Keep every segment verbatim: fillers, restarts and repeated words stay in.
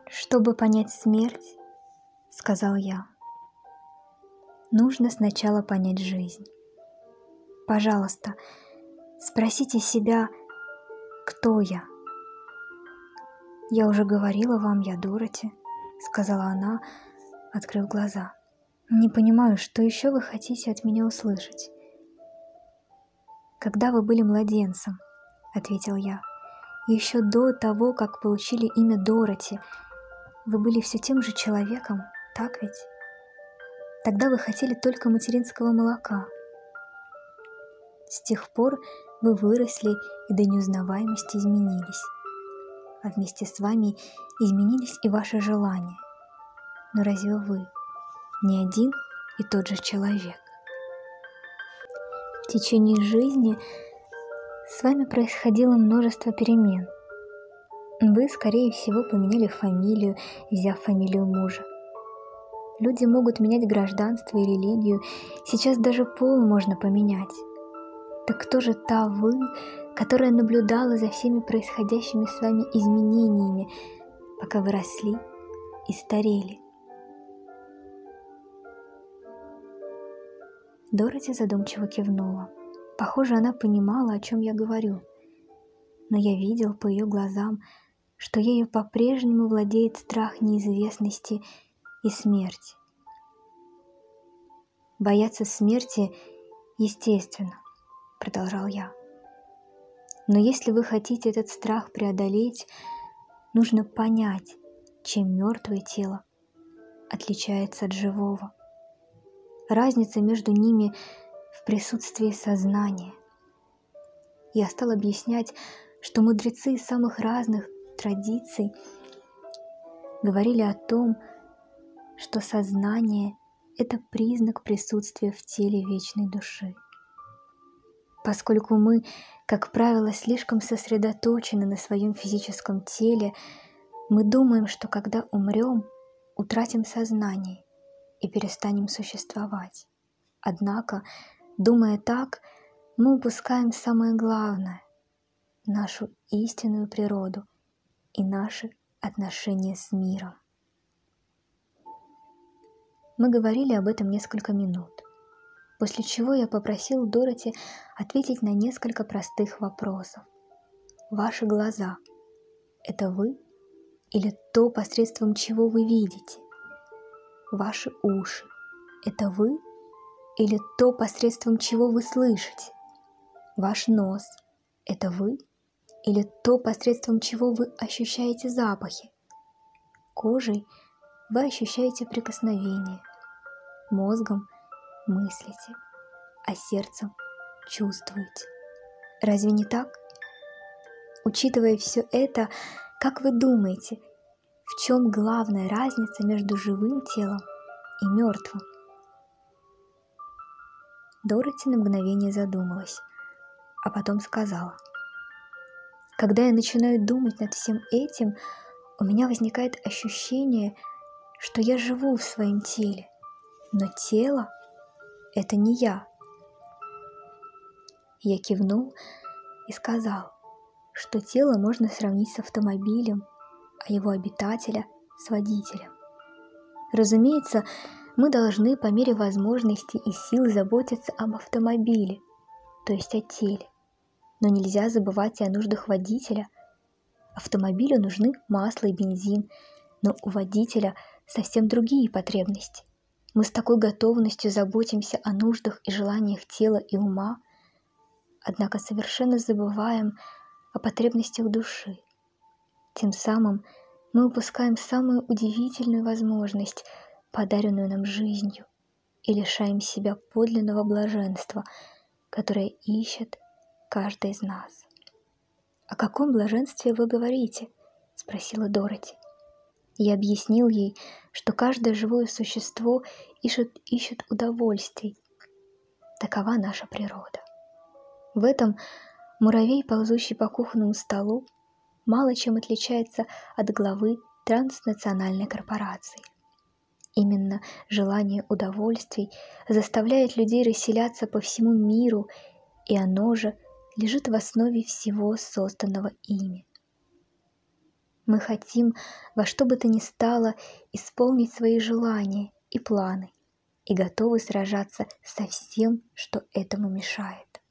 «Чтобы понять смерть, — сказал я, — нужно сначала понять жизнь. Пожалуйста, спросите себя, кто я?» «Я уже говорила вам, я Дороти», — сказала она, открыв глаза. «Не понимаю, что еще вы хотите от меня услышать?» «Когда вы были младенцем, — ответил я, — еще до того, как получили имя Дороти, вы были все тем же человеком, так ведь? Тогда вы хотели только материнского молока. С тех пор вы выросли и до неузнаваемости изменились, а вместе с вами изменились и ваши желания. Но разве вы не один и тот же человек? В течение жизни с вами происходило множество перемен. Вы, скорее всего, поменяли фамилию, взяв фамилию мужа. Люди могут менять гражданство и религию, сейчас даже пол можно поменять. Так кто же та вы, которая наблюдала за всеми происходящими с вами изменениями, пока вы росли и старели?» Дороти задумчиво кивнула. Похоже, она понимала, о чем я говорю. Но я видел по ее глазам, что ею по-прежнему владеет страх неизвестности и смерти. «Бояться смерти естественно», — продолжал я. «Но если вы хотите этот страх преодолеть, нужно понять, чем мертвое тело отличается от живого. Разница между ними в присутствии сознания». Я стал объяснять, что мудрецы из самых разных традиций говорили о том, что сознание — это признак присутствия в теле вечной души. Поскольку мы, как правило, слишком сосредоточены на своем физическом теле, мы думаем, что когда умрем, утратим сознание и перестанем существовать. Однако, думая так, мы упускаем самое главное — нашу истинную природу и наши отношения с миром. Мы говорили об этом несколько минут, после чего я попросил Дороти ответить на несколько простых вопросов. Ваши глаза — это вы или то, посредством чего вы видите? Ваши уши — это вы или то, посредством чего вы слышите? Ваш нос — это вы или то, посредством чего вы ощущаете запахи? Кожей вы ощущаете прикосновение, мозгом мыслите, а сердцем чувствуете. Разве не так? Учитывая все это, как вы думаете, в чем главная разница между живым телом и мертвым? Дороти на мгновение задумалась, а потом сказала: «Когда я начинаю думать над всем этим, у меня возникает ощущение, что я живу в своем теле, но тело — это не я». Я кивнул и сказал, что тело можно сравнить с автомобилем, а его обитателя — с водителем. Разумеется, мы должны по мере возможностей и сил заботиться об автомобиле, то есть о теле. Но нельзя забывать и о нуждах водителя. Автомобилю нужны масло и бензин, но у водителя совсем другие потребности. Мы с такой готовностью заботимся о нуждах и желаниях тела и ума, однако совершенно забываем о потребностях души. Тем самым мы упускаем самую удивительную возможность, подаренную нам жизнью, и лишаем себя подлинного блаженства, которое ищет каждый из нас. «О каком блаженстве вы говорите?» — спросила Дороти. Я объяснил ей, что каждое живое существо ищет, ищет удовольствий. Такова наша природа. В этом муравей, ползущий по кухонному столу, мало чем отличается от главы транснациональной корпорации. Именно желание удовольствий заставляет людей расселяться по всему миру, и оно же лежит в основе всего созданного ими. Мы хотим во что бы то ни стало исполнить свои желания и планы и готовы сражаться со всем, что этому мешает.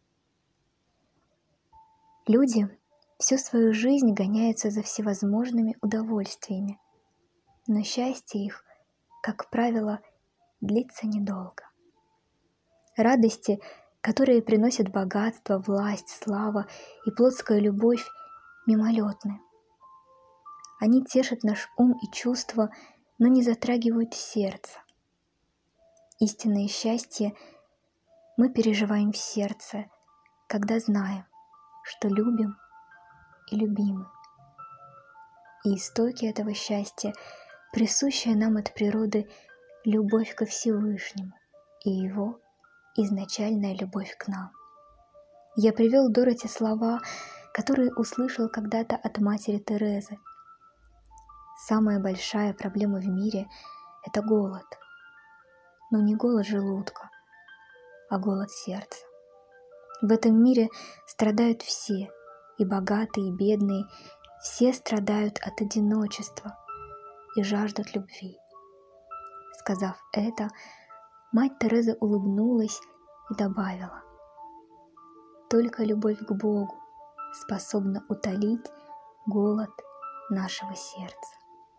Люди всю свою жизнь гоняются за всевозможными удовольствиями, но счастье их, как правило, длится недолго. Радости, которые приносят богатство, власть, слава и плотская любовь, мимолетны. Они тешат наш ум и чувства, но не затрагивают сердце. Истинное счастье мы переживаем в сердце, когда знаем, что любим и любимы. И истоки этого счастья — присущая нам от природы любовь ко Всевышнему и Его изначальная любовь к нам. Я привел Дороти слова, которые услышал когда-то от матери Терезы. Самая большая проблема в мире — это голод. Но не голод желудка, а голод сердца. В этом мире страдают все, и богатые, и бедные, все страдают от одиночества и жаждут любви. Сказав это, мать Тереза улыбнулась и добавила: «Только любовь к Богу способна утолить голод нашего сердца».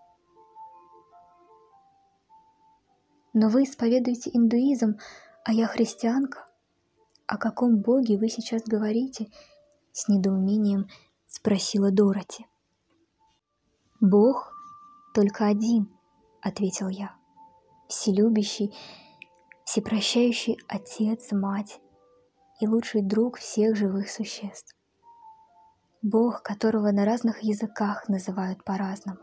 Но вы исповедуете индуизм, а я христианка? О каком Боге вы сейчас говорите? С недоумением спросила Дороти. Бог только один, ответил я. Вселюбящий, всепрощающий Отец, Мать и лучший друг всех живых существ. Бог, которого на разных языках называют по-разному.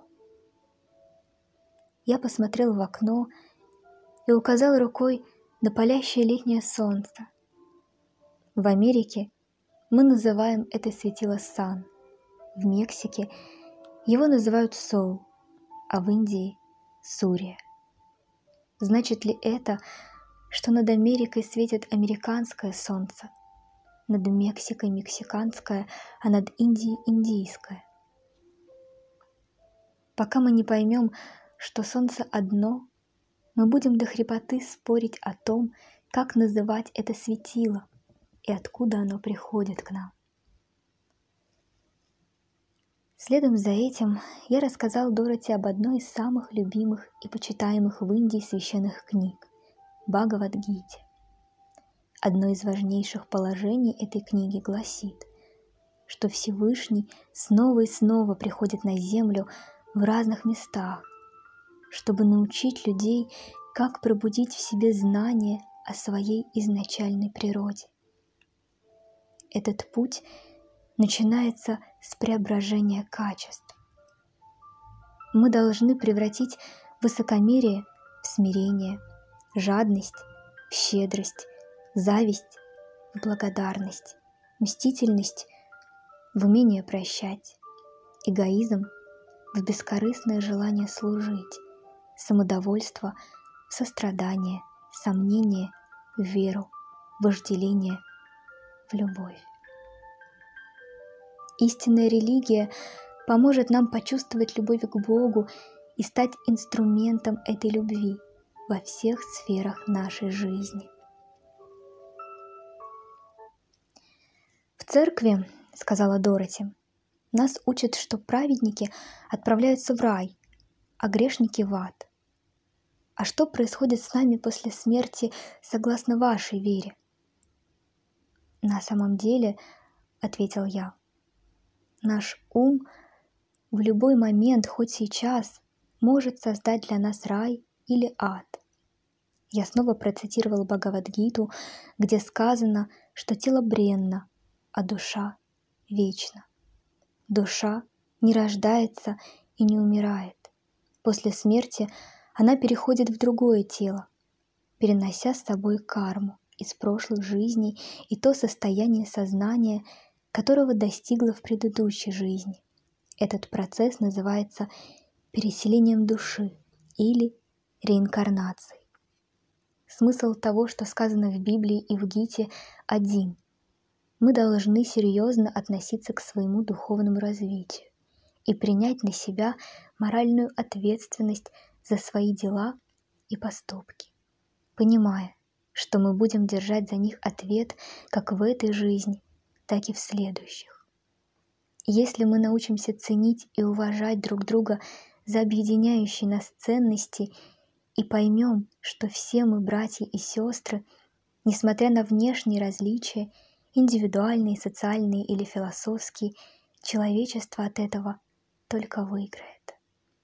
Я посмотрел в окно и указал рукой на палящее летнее солнце. В Америке мы называем это светило сан, в Мексике его называют сол, а в Индии — сурья. Значит ли это, что над Америкой светит американское солнце, над Мексикой мексиканское, а над Индией индийское? Пока мы не поймем, что солнце одно, мы будем до хрипоты спорить о том, как называть это светило и откуда оно приходит к нам. Следом за этим я рассказал Дороти об одной из самых любимых и почитаемых в Индии священных книг — Бхагавад-гите. Одно из важнейших положений этой книги гласит, что Всевышний снова и снова приходит на землю в разных местах, чтобы научить людей, как пробудить в себе знание о своей изначальной природе. Этот путь начинается с преображения качеств. Мы должны превратить высокомерие в смирение, жадность в щедрость, зависть в благодарность, мстительность в умение прощать, эгоизм в бескорыстное желание служить, самодовольство в сострадание, сомнение в веру, вожделение в любовь. Истинная религия поможет нам почувствовать любовь к Богу и стать инструментом этой любви во всех сферах нашей жизни. В церкви, сказала Дороти, нас учат, что праведники отправляются в рай, а грешники в ад. А что происходит с нами после смерти согласно вашей вере? На самом деле, ответил я, наш ум в любой момент, хоть сейчас, может создать для нас рай или ад. Я снова процитировал Бхагавад-гиту, где сказано, что тело бренно, а душа вечна. Душа не рождается и не умирает. После смерти она переходит в другое тело, перенося с собой карму из прошлых жизней и то состояние сознания, которого достигла в предыдущей жизни. Этот процесс называется переселением души или реинкарнацией. Смысл того, что сказано в Библии и в Гите, один. Мы должны серьезно относиться к своему духовному развитию и принять на себя моральную ответственность за свои дела и поступки, понимая, что мы будем держать за них ответ как в этой жизни, так и в следующих. Если мы научимся ценить и уважать друг друга за объединяющие нас ценности и поймем, что все мы братья и сестры, несмотря на внешние различия, индивидуальные, социальные или философские, человечество от этого только выиграет.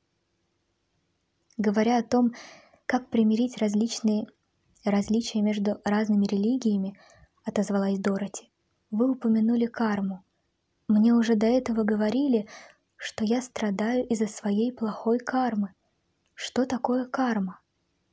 Говоря о том, как примирить различные различия между разными религиями, отозвалась Дороти, вы упомянули карму. Мне уже до этого говорили, что я страдаю из-за своей плохой кармы. Что такое карма?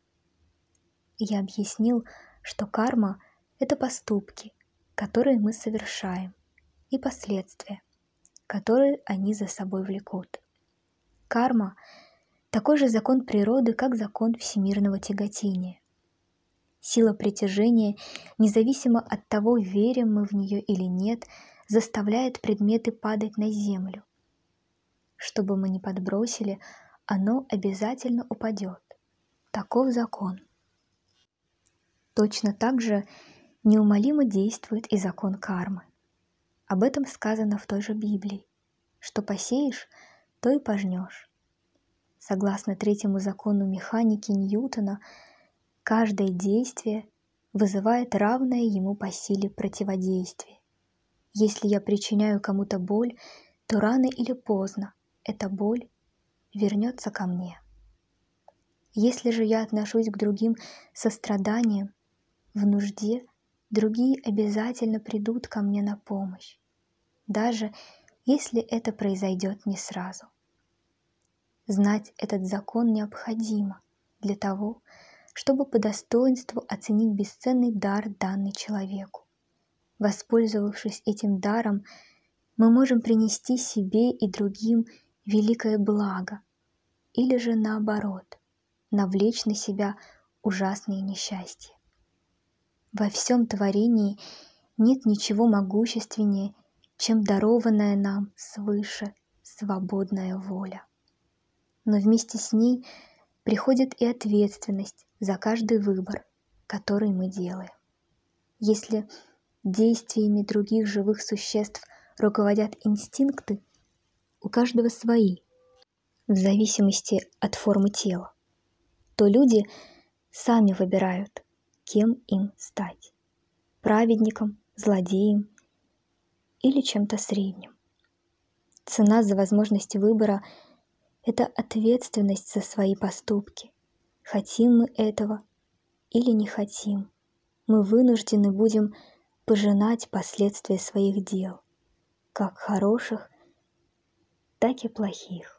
Я объяснил, что карма — это поступки, которые мы совершаем, и последствия, которые они за собой влекут. Карма — такой же закон природы, как закон всемирного тяготения. Сила притяжения, независимо от того, верим мы в нее или нет, заставляет предметы падать на землю. Что бы мы ни подбросили, оно обязательно упадет. Таков закон. Точно так же неумолимо действует и закон кармы. Об этом сказано в той же Библии. Что посеешь, то и пожнешь. Согласно третьему закону механики Ньютона, каждое действие вызывает равное ему по силе противодействие. Если я причиняю кому-то боль, то рано или поздно эта боль вернется ко мне. Если же я отношусь к другим со страданием, в нужде, другие обязательно придут ко мне на помощь, даже если это произойдет не сразу. Знать этот закон необходимо для того, чтобы по достоинству оценить бесценный дар, данный человеку. Воспользовавшись этим даром, мы можем принести себе и другим великое благо, или же наоборот, навлечь на себя ужасные несчастья. Во всем творении нет ничего могущественнее, чем дарованная нам свыше свободная воля. Но вместе с ней приходит и ответственность за каждый выбор, который мы делаем. Если действиями других живых существ руководят инстинкты, у каждого свои, в зависимости от формы тела, то люди сами выбирают, кем им стать – праведником, злодеем или чем-то средним. Цена за возможность выбора – это ответственность за свои поступки. Хотим мы этого или не хотим, мы вынуждены будем пожинать последствия своих дел, как хороших, так и плохих.